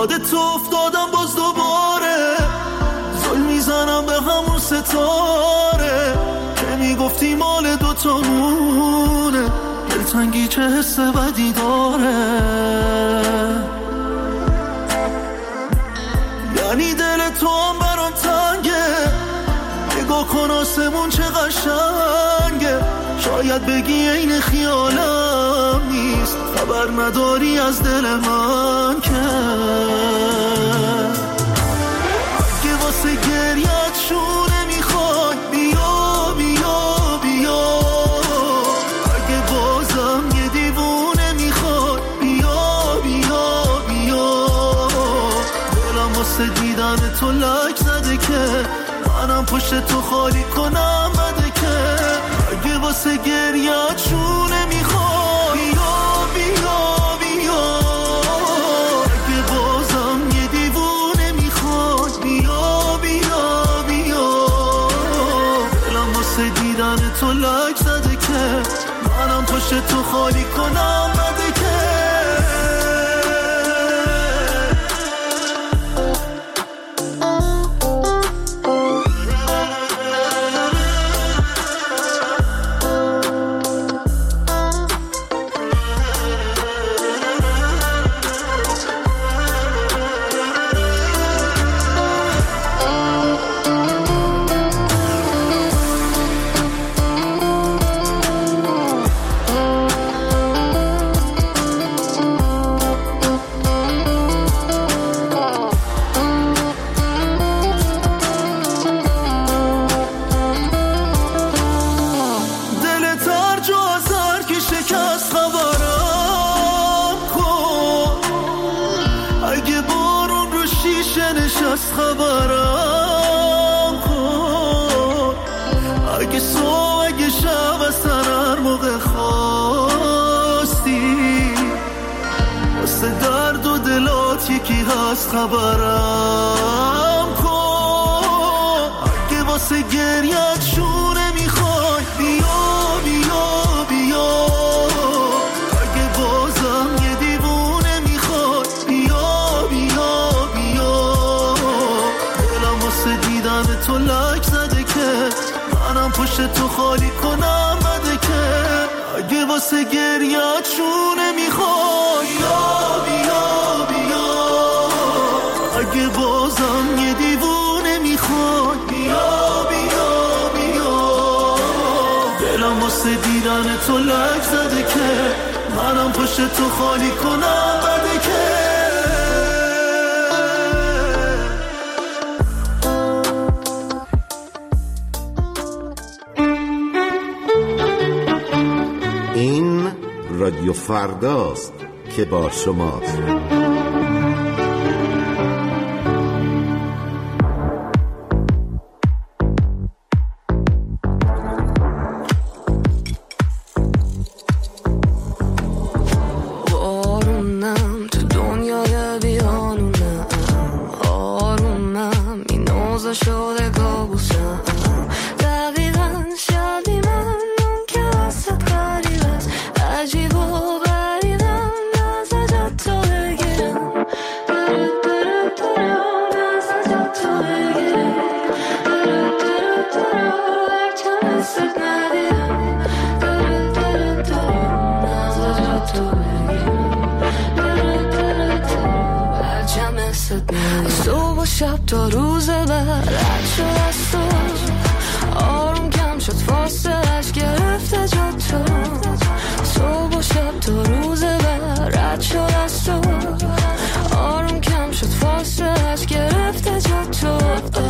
یادت افتادم باز دوباره، زل میزنم به همون ستاره که میگفتی مال دوتامونه، دلتنگی چه حس بدی داره. یعنی دل تو هم برام تنگه، نگاه کن آسمون چه قشنگه، شاید بگی این خیالم نیست، خبر نداری از دل من که اگه واسه گریت شونه میخوای بیا بیا بیا، اگه بازم یه دیوونه میخوای بیا بیا بیا، دلم واسه دیدن تو لک زده که منم پشت تو خالی کنم بده که اگه واسه گریت شونه میخوای بیا بیا بیا، اگه بازم یه دیوونه میخوای بیا بیا بیا، دلم واسه دیدن تو لک زده که منم پشت تو خالی کنم بده که خبرم کن، اگه صبح اگه شب از هر موقع خواستی واسه درد و دلات یکی هست خبرم کن، اگه واسه گریت شونه میخوای بیا بیا بیا، اگه بازم یه دیوونه میخوای بیا بیا بیا، دیدن تو لک زده که منم پشت تو خالی کنم بده که اگه واسه گریت شونه میخوای بیا بیا بیا، اگه بازم یه دیوونه میخوای بیا بیا بیا، دلم واسه دیدن تو لک زده که منم پشت تو خالی کنم بده که رادیو فرداست که با شماست. آرومم تو دنیای بیانونم، آرومم این اوضاع شده کابوسم، دقیقاً شبیه من اون که وسط غریب است، عجیب و غریبم نزدت تو بگیرم، درد درد درد نزدت تو بگیرم، درد درد درد هرچم حست ندیدم، درد درد درد نزدت تو بگیرم، درد درد درد هرچم حست ندیدم. صبح و شب تا روز بعد رد شد از تو، آروم کم شد فاصلش گرفته جا تو، صبح و شب تا روز بعد رد شد از تو، آروم کم شد فاصلش گرفته جا تو.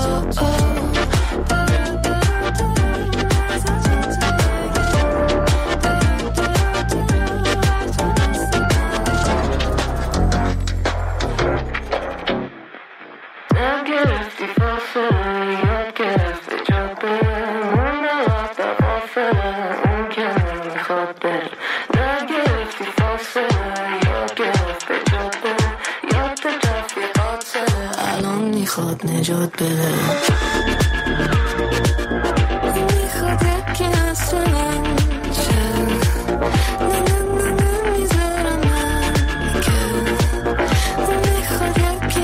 میخواد نجات بده، میخواد یکی مثل من شه، نه میذارم من که، میخواد یکی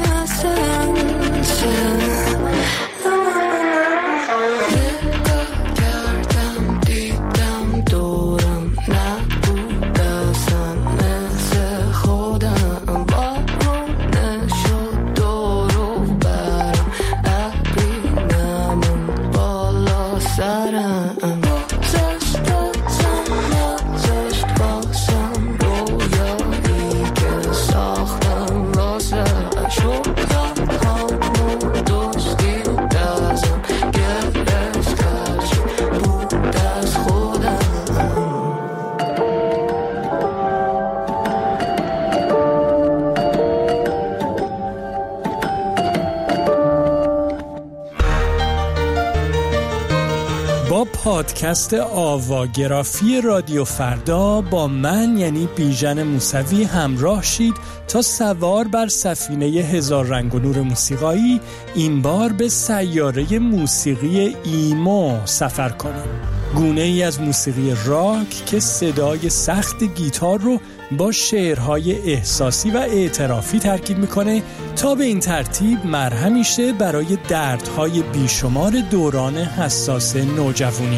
پادکست آواگرافی رادیو فردا با من یعنی بیژن موسوی همراه شید تا سوار بر سفینه هزار رنگ و نور موسیقایی این بار به سیاره موسیقی ایمو سفر کنیم. گونه ای از موسیقی راک که صدای سخت گیتار رو با شعرهای احساسی و اعترافی ترکیب میکنه تا به این ترتیب مرهمی شه برای دردهای بیشمار دوران حساس نوجوانی.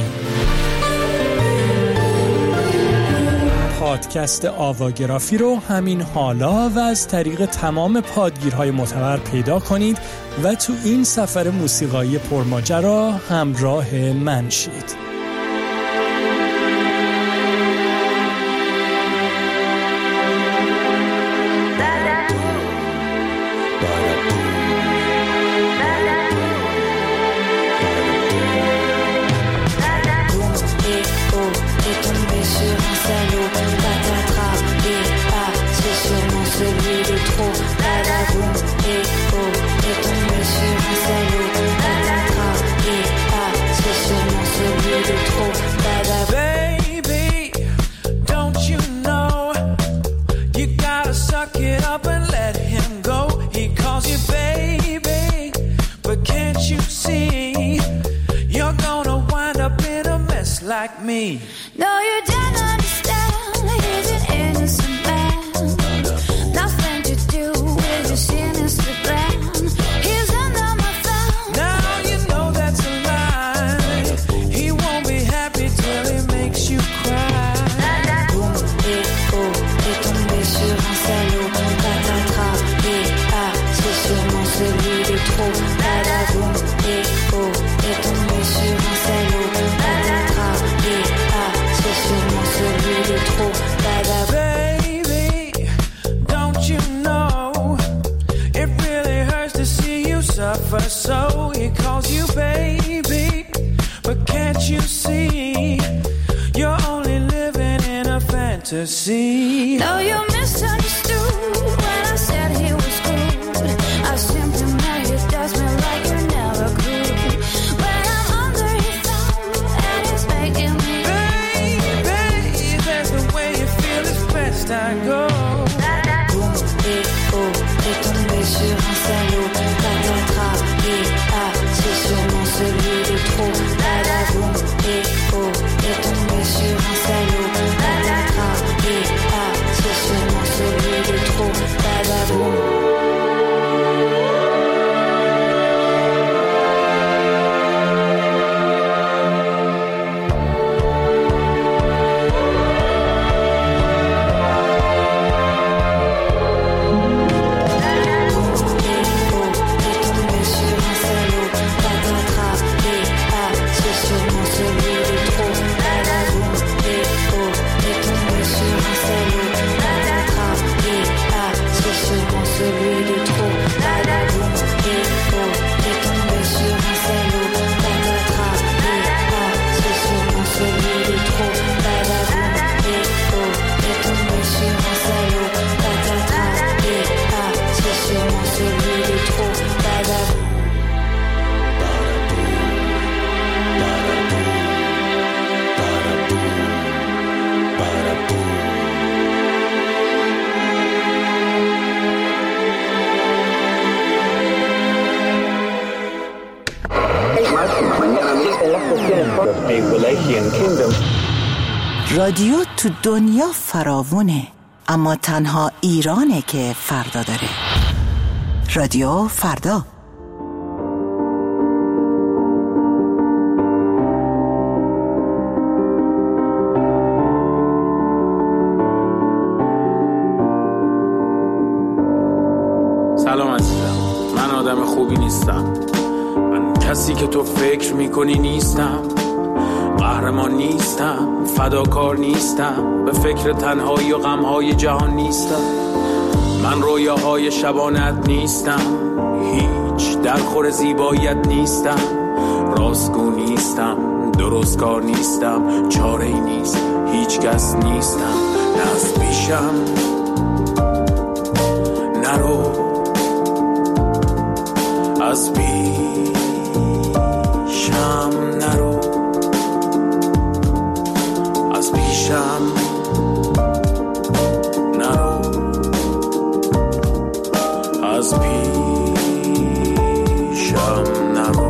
پادکست آواگرافی رو همین حالا و از طریق تمام پادگیرهای معتبر پیدا کنید و تو این سفر موسیقایی پرماجرا همراه من شید. Like me. No, you don't understand. He's an innocent man. Nothing to do with your sinister plan. He's under my thumb. Now you know that's a lie. He won't be happy till he makes you cry. Boum et oh, t'es tombé sur un salaud. Patatras et ah, c'est sûrement celui de trop. Boum et oh, t'es tombé sur un salaud. Patatras et ah, c'est sûrement celui de trop. Baby, don't you know it really hurts to see you suffer? So he calls you baby, but can't you see you're only living in a fantasy? No, you misunderstood when I said he was good. I simply meant he does me like you never could. When I'm under his thumb and he's making me baby, there's the way you feel is best I go. Boum et oh, t'es tombé sur un salaud. Patatras et ah, c'est sûrement celui de trop. Boum et oh, t'es tombé sur un salaud. Patatras et ah, c'est sûrement celui de trop. Boum. رادیو تو دنیا فراوونه، اما تنها ایرانه که فردا داره. رادیو فردا. سلام عزیزم، من آدم خوبی نیستم. من کسی که تو فکر میکنی نیستم. قهرمان نیستم، فداکار نیستم، به فکر تنهایی و غمهای جهان نیستم. من رویاهای شبانت نیستم، هیچ درخور زیباییت نیستم. راستگو نیستم، درستکار نیستم، چاره‌ای نیست، هیچ کس نیستم. نه از پیشم نرو، از پیشم نرو. پیشم نرو، از پیشم نرو.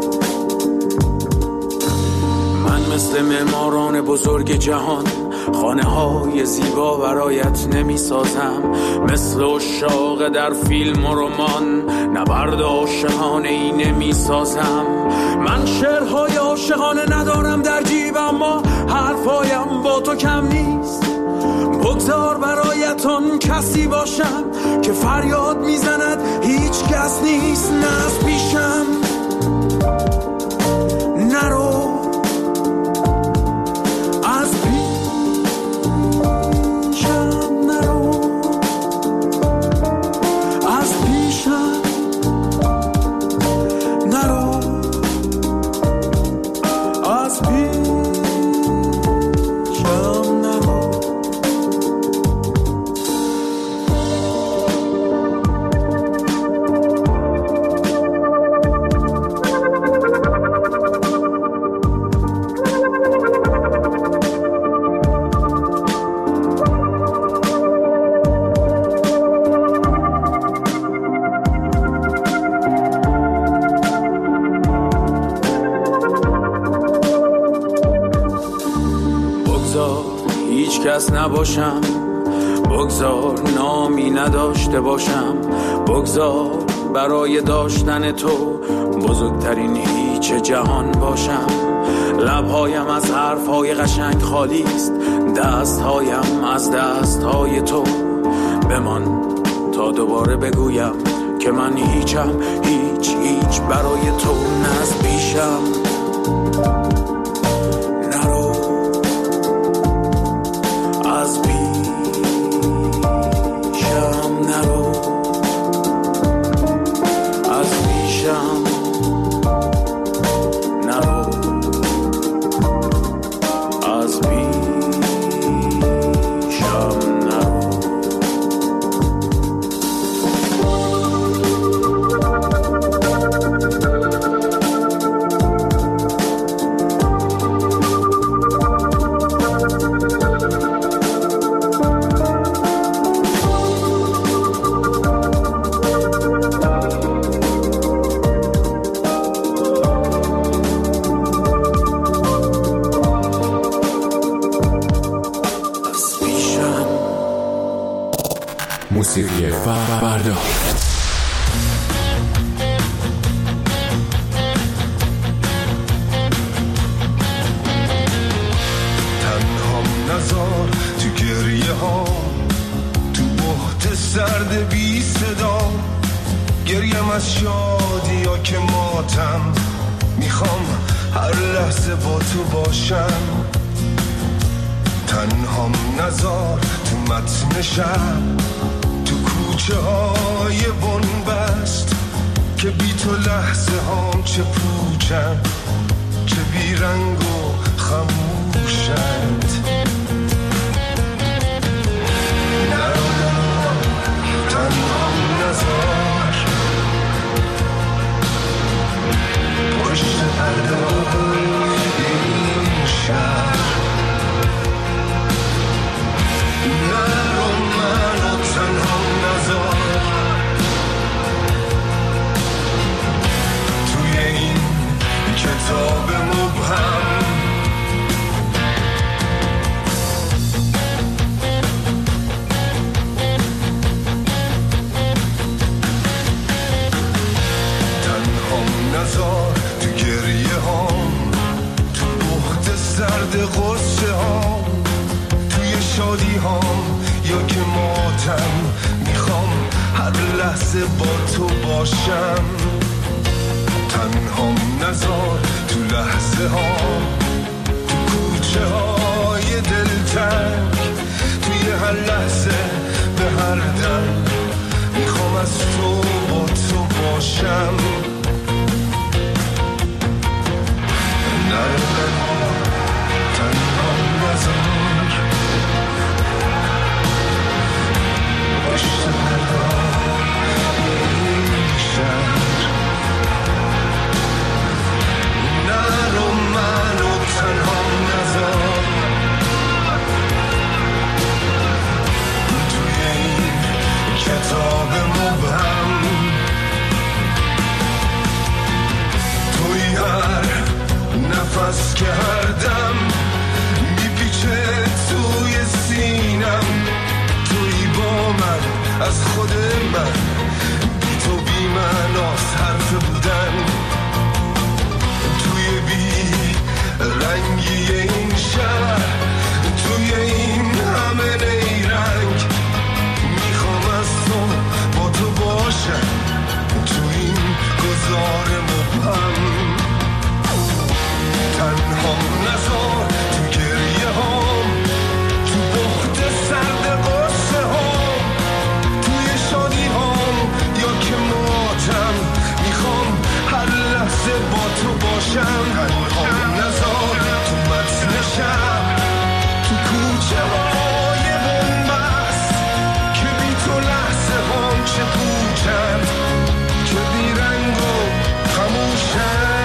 من مثل معماران بزرگ جهان خانه های زیبا برایت نمی سازم، مثل عشاق در فیلم و رمان نبرد عاشقانه ای نمی سازم. من شعرهای عاشقانه ندارم در جیب، اما حرفایم با تو کم نیست. بگذار برایتان کسی باشم که فریاد میزند هیچ کس نیست. نه از پیشم نرو، از پیشم نرو، از پیشم نرو، از پیشم نرو. کس نباشم، بگذار نامی نداشته باشم، بگذار برای داشتن تو بزرگترین هیچ جهان باشم. لبهایم از حرفهای قشنگ خالی است، دستهایم از دستهای تو. بمان تا دوباره بگویم که من هیچم، هیچ برای تو. نه از پیشم نرو، از پیشم نرو، از پیشم نرو، از پیشم نرو. موسیقی فردا. تنهام نزار تو گریه ها، تو بحت سرد بی صدا. گریم از شادی یا که ماتم، میخوام هر لحظه با تو باشم. تنهام نزار تو متن شب، تو کوچه های بنبست، که بی تو لحظه هام چه پوچن، چه بی رنگ و خموشند. نرو تنهام نزار، پشت پرده این شهر. نرو منو تنهام نزار، توی این کتاب مبهم. تنهام نزار تو گریه هام، تو بحت سرد غصه هام، توی شادی هام یا که ماتم. میخوام هر لحظه با تو باشم. تنهام نزار تو لحظه هام، تو کوچه های دلتنگ، توی هر لحظه به هر دم. میخوام از تو با تو باشم. نرو تنهام نزار، پشت پرده این شهر. نرو منو تنهام نزار، جوای بنبست که بی تو لحظه هم چه پوچند که بی رنگ و خموشند.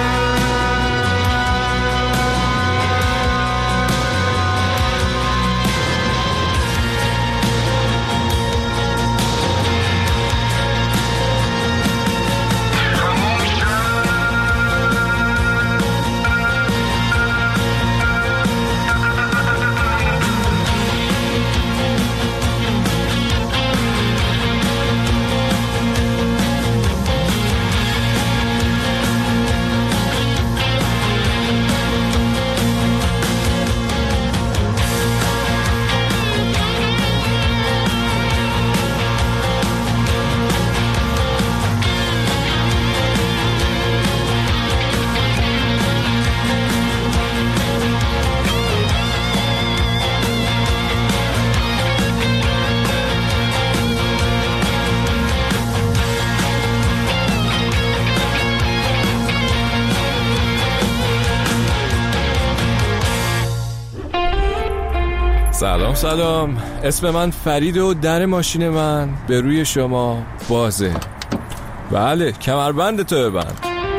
سلام، اسم من فرید و در ماشین من به روی شما بازه. بله، کمربند تو ببند.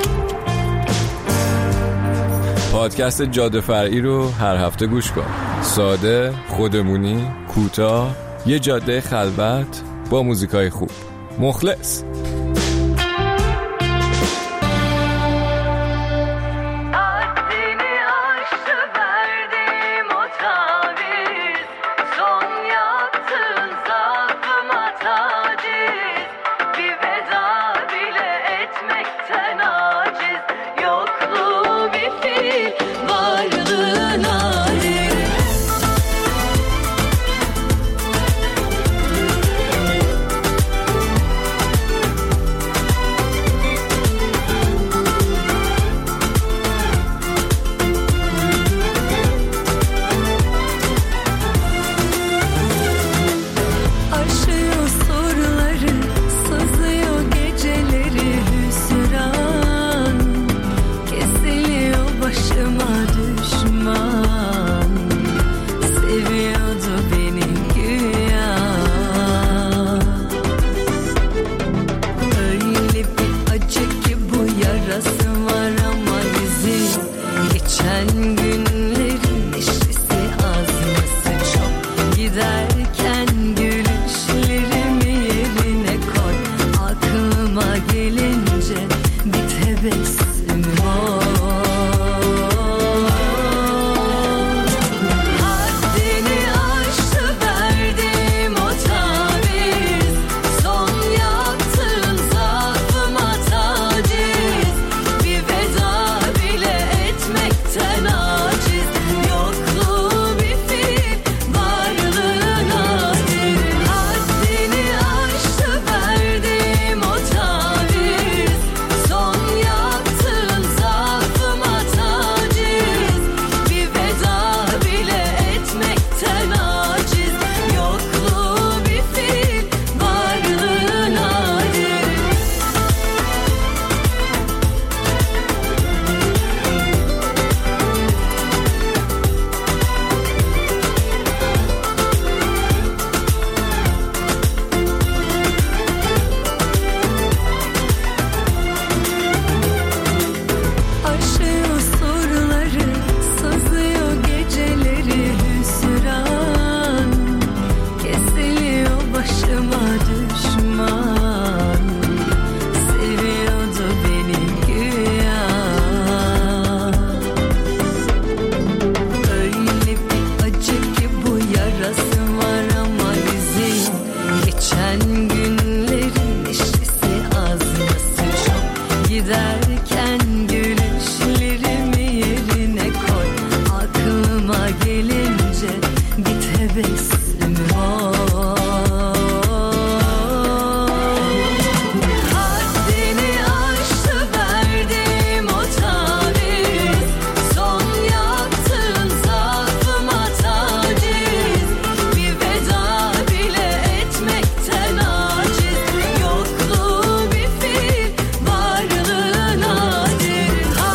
پادکست جاده فرعی رو هر هفته گوش کن. ساده، خودمونی، کوتاه، یه جاده خلوت با موزیکای خوب. مخلص.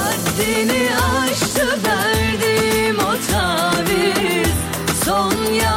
Son ya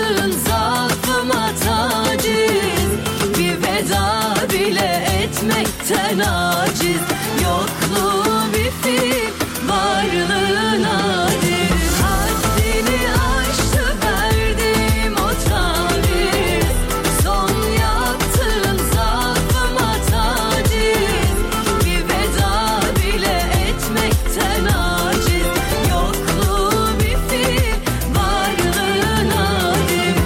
yaptın zaafıma taciz. Bir veda bile etmekten aciz. Yokluğu bir film, varlığı nadir. Haddini aştı verdiğim o taviz. Son yaptığın zaafıma taciz. Bir veda bile etmekten aciz. Yokluğu bir film, varlığı nadir.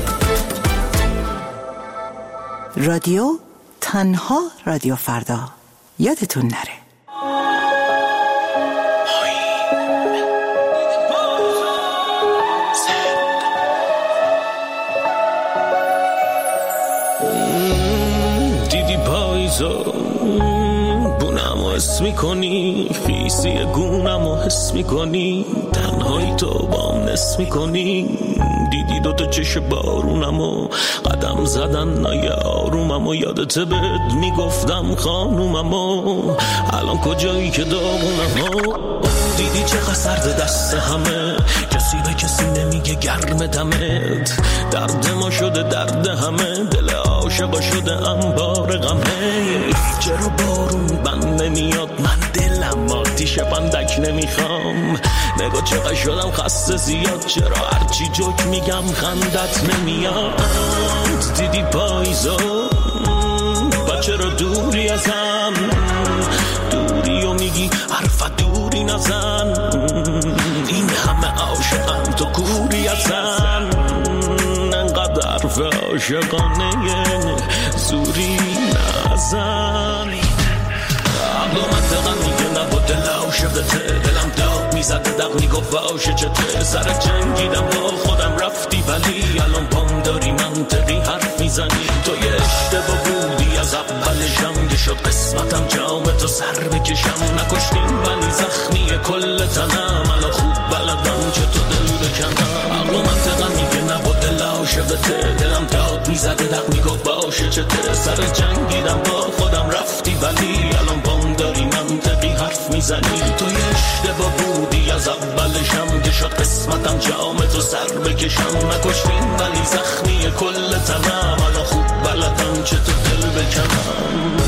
رادیو تنها رادیو فردا. یادتون نره. دیدی پاییزا بونمو حس میکنی، خیسی گونمو حس میکنی، تنهایی تو بام نس میکنی. دیدی دوتا چش بارونمو قدم زدن نای آروممو، یادت بد میگفتم خانوممو، الان کجایی که داغونمو. دیدی چقدر سرد دست همه، کسی به کسی نمیگه گرم دمت، درد ما شده درد همه، دل عاشقا شده انبار غمه. چرا بارون بند نمیاد، من دلم آتیش بندک نمیخوام، نگاه چقدر شدم خسته زیاد، چرا هرچی جوک میگم خندت نمیاد. دیدی پاییزا با چرا دوری ازم، دوری و میگی حرفت دوری نزن، این همه عاشقم تو کوری ازن، انقدر حرف عاشقانه زوری نزن. عقل و منطقم میگه نبا دل عاشقته، دلم داغ میزد دق میگفت باشه چته، سر جنگیدم با خودم رفتی ولی الان پام داری منطقی حرف میزنی. تو یه اشتباه بودی از اولشم، یه شد قسمتم جام تو سر بکشم، نکشتیم ولی زخمی کل تنم، الان خوب بلدم چه تو دل بکنم. عقل و منطقم میگه نبا دل عاشقته، دلم داغ میزد دق میگفت باشه چته، سر جنگیدم با خودم رفتی ولی الان پام داری منطقی حرف میزنی. تو یه اشتباه بودی از اولشم، که شد قسمتم جام تو سر بکشم، نکشتیم ولی زخمی کل تنم، الان خوب بلدم چه تو دل بکنم.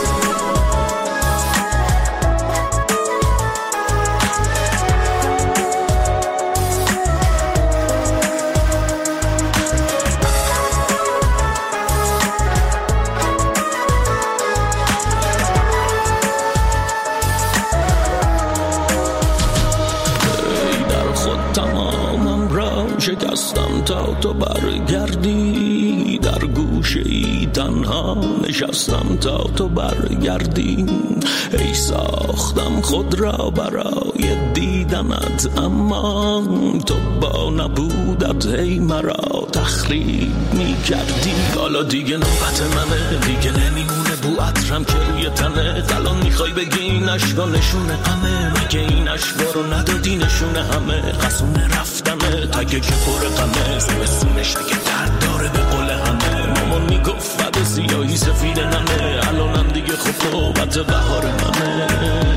شکستم تا تو برگردی، در گوشه ای تنها نشستم تا تو برگردی. ای ساختم خود را برای دیدنت، اما تو با نبودت ای مرا تخریب می کردی. حالا دیگه نوبت منه، دیگه نمیمونه بو عطرم که روی تنه، الان میخوای بگی این عشقا نشونه همه، مگه این عشقا رو ندادی نشونه همه، قصونه رفتنه تگه که پر غمه، زمستونش اگه درد داره به قول همه، مامان میگفت بعد سیاهی سفید نمه، الانم دیگه خب نوبت بهار منه.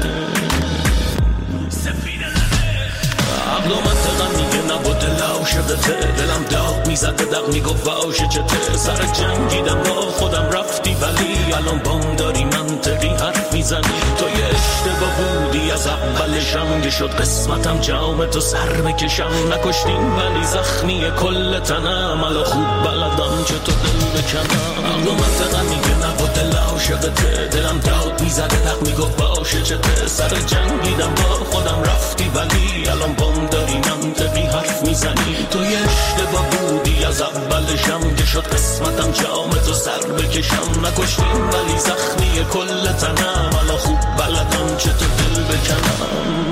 سفید نمه عقل و منطقم میگه نبا دل عاشقته، دلم داغ میزد دق میگفت باشه چته، سر جنگیدم با خودم رفتی ولی الان بام داری منطقی حرف میزنی. تو یه اشتباه بودی از اولشم، که شد قسمتم جام تو سر بکشم، نکشتیم ولی زخمی کل تنم، الان خوب بلدم چه تو دل بکنم. عقل و منطقم میگه نبا دل عاشقته، دلم داغ میزد دق میگفت باشه چته، سر جنگیدم با خودم رفتی ولی الان بام داری منطقی حرف میزنی. تو یه اشتباه بودی از اولشم، که شد قسمتم جام تو سر بکشم، نکشتیم ولی زخمی کل تنم، الان خوب بلدم چه تو دل بکنم.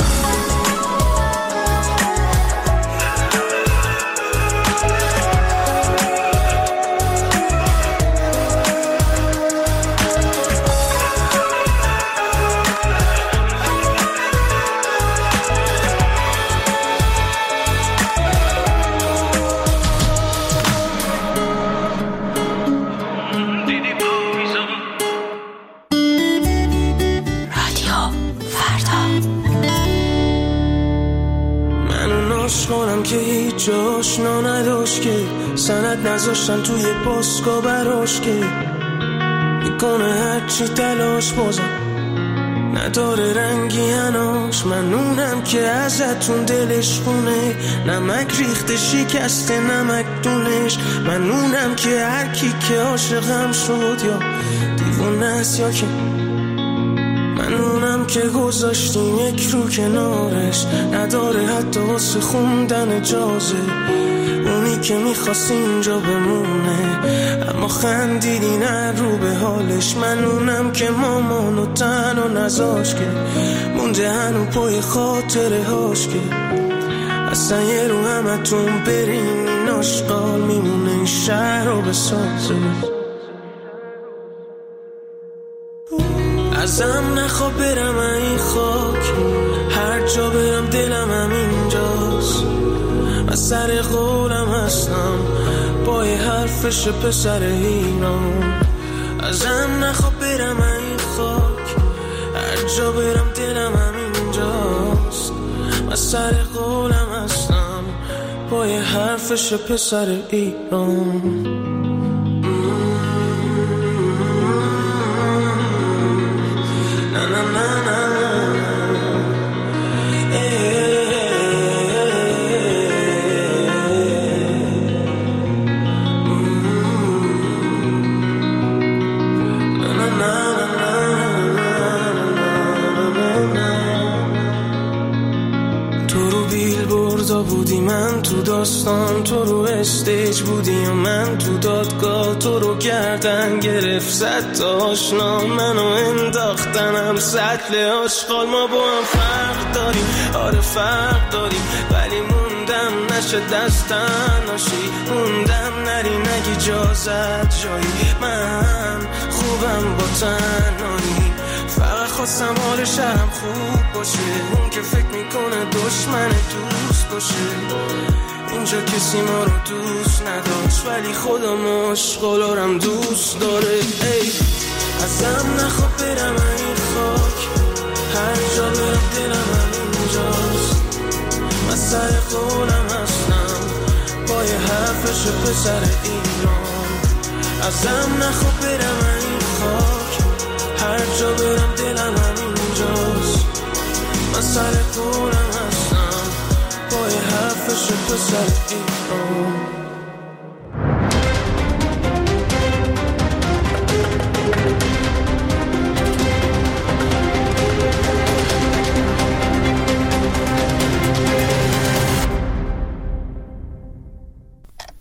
که هیچ آشنا نداشت، که سند نذاشتن توی پاسکا براش که میکنه هرچی تلاش بازم نداره رنگی هناش. من اونم که ازتون دلش خونه نمک ریخته شکسته نمک دونش. من اونم که هر کی که عاشقم شد یا دیوونه است یا که من اونم که گذاشتیم یک رو کنارش نداره حتی واسه خوندن اجازه. اونی که میخواست اینجا بمونه اما خندیدی نه رو به حالش. من اونم که مامانو تنها نذاش که مونده هنو پای خاطره هاش که اصلا یه رو همتون برین این آشقال میمونه این شهر رو بسازه. ازم نخواه برم این خاک هر جا برم دلم همینجاست. من سر قولم هستم پای حرفش پسر ایران. ازم نخواه برم این خاک هر جا برم دلم همینجاست. من سر قولم هستم پای حرفش پسر ایران. بودی من تو داستان تو رو استیج بودی و من تو دادگاه تو رو گردن گرفت زد تا آشنا منو انداختنم سطل آشغال. ما با هم فرق داریم آره فرق داریم ولی موندم نشه دستن ناشی موندم نری نگی جازت جایی من خوبم با تنهایی فقط خواستم حال شهرم خوب باشه. اون که فکر میکنه دشمن دوست باشه اینجا کسی ما رو دوست نداشت ولی خودم عشقالارم دوست داره. ای ازم نخواه برم این خاک هر جا برم دلم همینجاست. من سر قولم هستم پای حرفش پسر ایران. ازم نخواه برم این خاک هر جا برم دلم همینجاست. من سر قولم هستم پای حرفش پسر ایران.